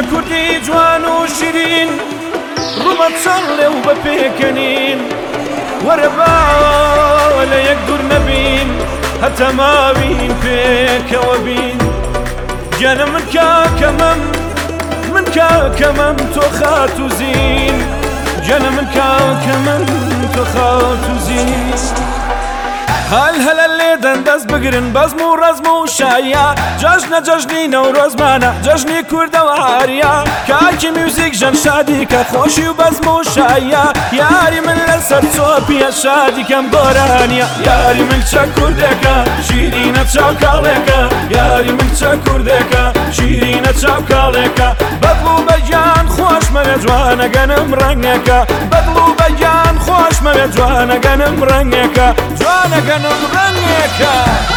کوردی جوان و شیرین ڕوومە چەڵ لێو بە پێکەنین وەرە با لە یەک دوور نەبین هەتا ماوین پێکەوە بین گیانە من کاکەمەم تۆ خات و زین گیانە من کاکەمەم تۆ خات و زین هەل لێدەن دەست بگرن بەزم و ڕەزم و شایە جەژنە جەژنی نەورۆزمانە جەژنی کوردەوە هاریە کاکی میوزیک ژەن شادیکە خۆشی و بەزم و شایە یاری من لەسەر چۆپیە شادیکەم گۆرانیە یاری من چە کوردێکە شیرینە چاوکاڵێکە یاری من چە کوردێکە شیرینە چاوکاڵێکە بەدڵ و بەگیان خۆشمەوێ جوانەگەنم ڕەنگێکە بەدڵ و بەگیان خۆشمەوێ جوانەگەنم ڕەنگێکە جوانەگەنم ڕەنگێکە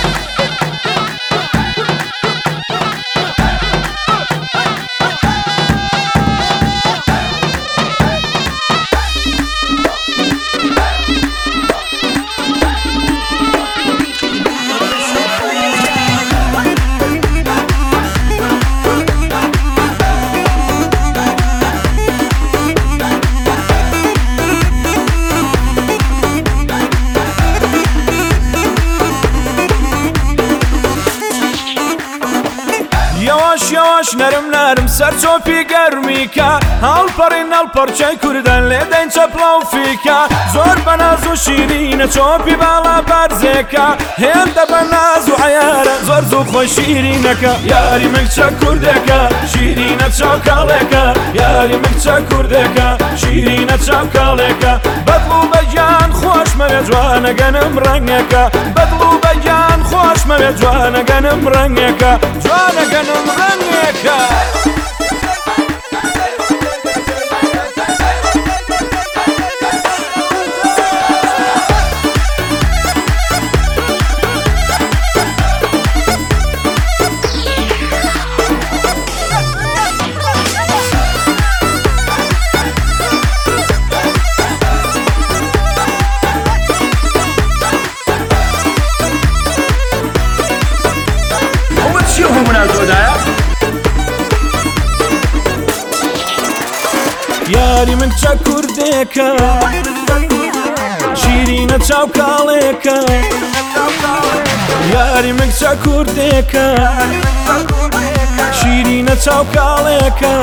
یاواش نەرم سەر چۆپی گەرمیکە هەڵپەڕین هەڵپەرچەی کوردن لێدەین چەپڵاوفیکە زۆر بەناز و شیرینە چۆپی باڵا بەرزێکە هێندە بەناز و عەیارە زۆر زوو خۆی شیرینەکە یاری من چە کوردێکە شیرینە چاوکاڵێکە یاری من چە کوردێکە شیرینە چاوکاڵێکە بەدڵ و بەگیان خۆشمەوێ جوانەگەنم ڕەنگێکە بەدڵ و بەگیان خۆشمەوێ جوانەگەنم ڕەنگێکە جوانەگەنم ڕەنگێکە یاری من چە کوردێکە شیرینە چاوکاڵێکە یاری من چە کوردێکە شیرینە چاوکاڵێکە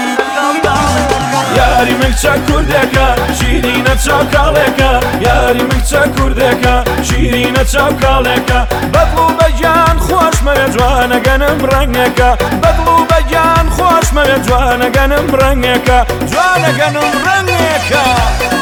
یاری من چە کوردێکە شیرینە چاوکاڵێکە یاری من چە کوردێکە شیرینە چاوکاڵێکە بەدڵ و بەگیان خۆشمەوێ جوانەگەنم ڕەنگێکە بەدڵ و بەگیان خۆشمەوێ جوانەگەنم ڕەنگێکە جوانەگەنم ڕەنگێکە